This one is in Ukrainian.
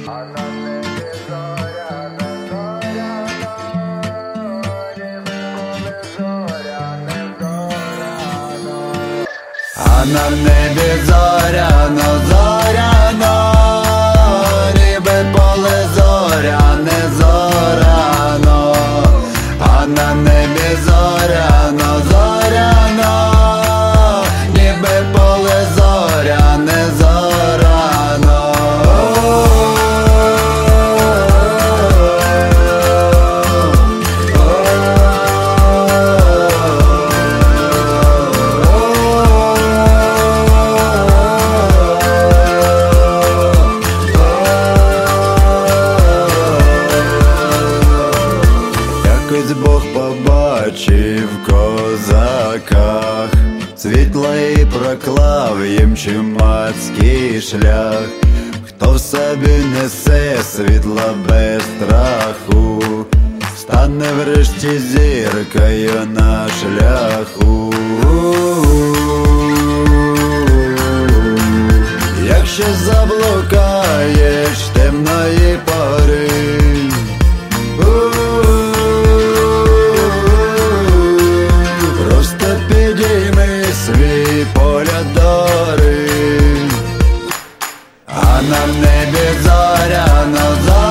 А на небі зоряна, зоряна, ніколи зоряне, зоряно. А на небі зоряно, зоряно, ніби поле зоряне, зоряно. А на небі зоряно, зоряно, ніби поле зоряне, зоряно. Якось Бог побачив в козаках світло і проклав їм чумацький шлях. Хто в собі несе світла без страху, стане врешті зіркою на шляху. Якщо заблукаєш темної пори, просто підійми свій погляд дори. А на небі зоряно, зоряно,